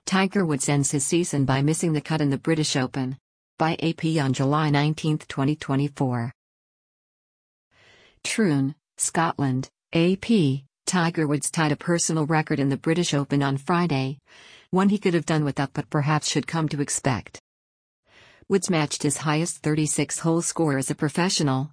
Tiger Woods ends his season by missing the cut in the British Open. By AP on July 19, 2024. Troon, Scotland, AP. Tiger Woods tied a personal record in the British Open on Friday, one he could have done without but perhaps should come to expect. Woods matched his highest 36-hole score as a professional,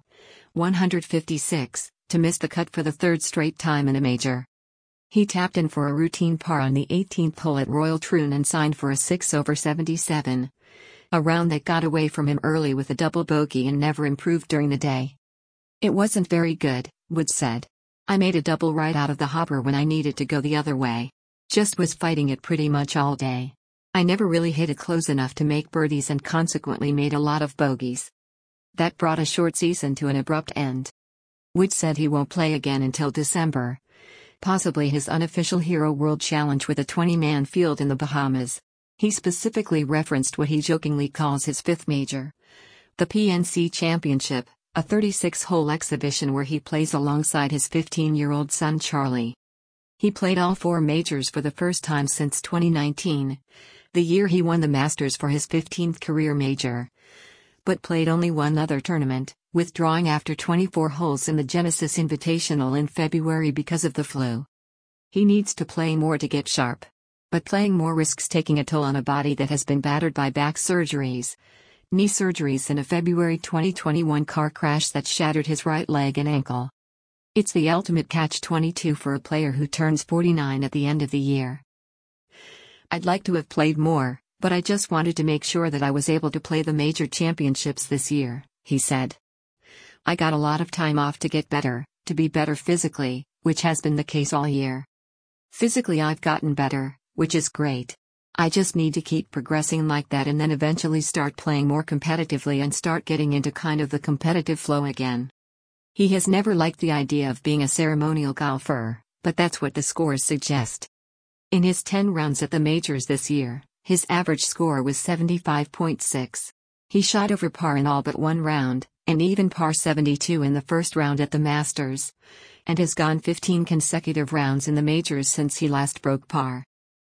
156, to miss the cut for the third straight time in a major. He tapped in for a routine par on the 18th hole at Royal Troon and signed for a 6 over 77, a round that got away from him early with a double bogey and never improved during the day. "It wasn't very good," Woods said. "I made a double right out of the hopper when I needed to go the other way. Just was fighting it pretty much all day. I never really hit it close enough to make birdies and consequently made a lot of bogeys. That brought a short season to an abrupt end." Woods said he won't play again until December, possibly his unofficial Hero World Challenge with a 20-man field in the Bahamas. He specifically referenced what he jokingly calls his fifth major, the PNC Championship, a 36-hole exhibition where he plays alongside his 15-year-old son Charlie. He played all four majors for the first time since 2019, the year he won the Masters for his 15th career major, but played only one other tournament, withdrawing after 24 holes in the Genesis Invitational in February because of the flu. He needs to play more to get sharp. But playing more risks taking a toll on a body that has been battered by back surgeries, knee surgeries and a February 2021 car crash that shattered his right leg and ankle. It's the ultimate catch-22 for a player who turns 49 at the end of the year. "I'd like to have played more, but I just wanted to make sure that I was able to play the major championships this year," he said. "I got a lot of time off to get better, to be better physically, which has been the case all year. Physically I've gotten better, which is great. I just need to keep progressing like that and then eventually start playing more competitively and start getting into kind of the competitive flow again." He has never liked the idea of being a ceremonial golfer, but that's what the scores suggest. In his 10 rounds at the majors this year, his average score was 75.6. He shot over par in all but one round, and even par 72 in the first round at the Masters, and has gone 15 consecutive rounds in the majors since he last broke par.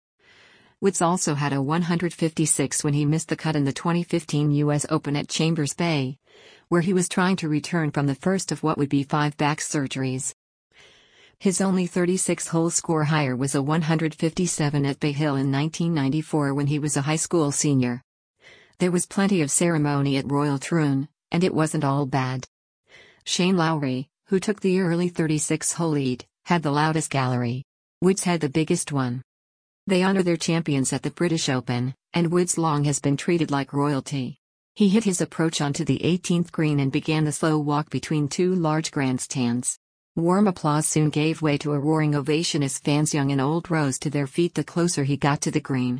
Woods also had a 156 when he missed the cut in the 2015 U.S. Open at Chambers Bay, where he was trying to return from the first of what would be 5 back surgeries. His only 36-hole score higher was a 157 at Bay Hill in 1994 when he was a high school senior. There was plenty of ceremony at Royal Troon, and it wasn't all bad. Shane Lowry, who took the early 36-hole lead, had the loudest gallery. Woods had the biggest one. They honor their champions at the British Open, and Woods long has been treated like royalty. He hit his approach onto the 18th green and began the slow walk between two large grandstands. Warm applause soon gave way to a roaring ovation as fans young and old rose to their feet the closer he got to the green.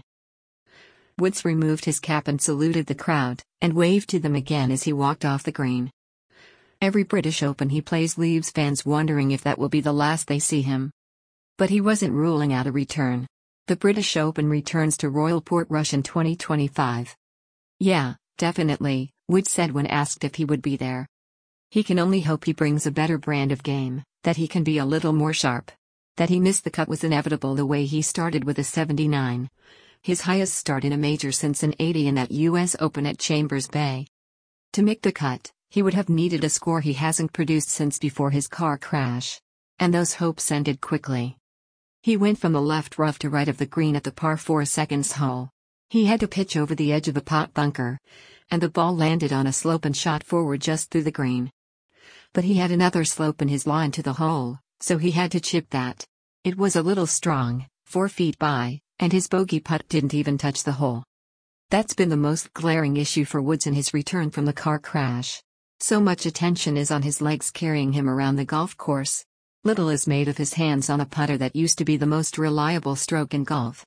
Woods removed his cap and saluted the crowd, and waved to them again as he walked off the green. Every British Open he plays leaves fans wondering if that will be the last they see him. But he wasn't ruling out a return. The British Open returns to Royal Portrush in 2025. "Yeah, definitely," Woods said when asked if he would be there. He can only hope he brings a better brand of game, that he can be a little more sharp. That he missed the cut was inevitable the way he started with a 79. His highest start in a major since an 80 in that U.S. Open at Chambers Bay. To make the cut, he would have needed a score he hasn't produced since before his car crash. And those hopes ended quickly. He went from the left rough to right of the green at the par 4 seconds hole. He had to pitch over the edge of a pot bunker, and the ball landed on a slope and shot forward just through the green. But he had another slope in his line to the hole, so he had to chip that. It was a little strong, 4 feet by, and his bogey putt didn't even touch the hole. That's been the most glaring issue for Woods in his return from the car crash. So much attention is on his legs carrying him around the golf course. Little is made of his hands on a putter that used to be the most reliable stroke in golf.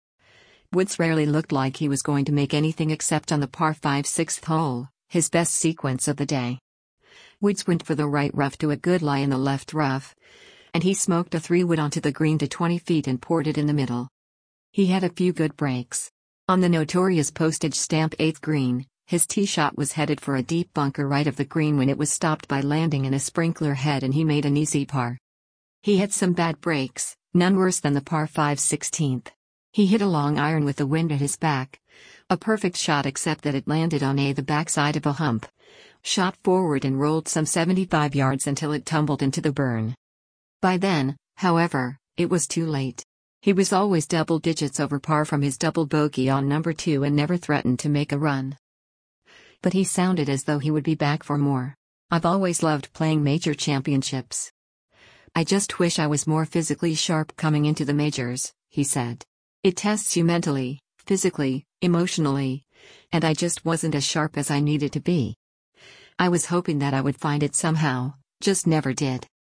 Woods rarely looked like he was going to make anything except on the par 5 6th hole, his best sequence of the day. Woods went for the right rough to a good lie in the left rough, and he smoked a 3-wood onto the green to 20 feet and poured it in the middle. He had a few good breaks. On the notorious postage stamp 8th green, his tee shot was headed for a deep bunker right of the green when it was stopped by landing in a sprinkler head and he made an easy par. He had some bad breaks, none worse than the par 5 16th. He hit a long iron with the wind at his back. A perfect shot except that it landed on the backside of a hump. Shot forward and rolled some 75 yards until it tumbled into the burn. By then, however, it was too late. He was always double digits over par from his double bogey on number 2 and never threatened to make a run. But he sounded as though he would be back for more. I've always loved playing major championships. I just wish I was more physically sharp coming into the majors, he said. It tests you mentally, physically, emotionally, and I just wasn't as sharp as I needed to be. I was hoping that I would find it somehow, just never did.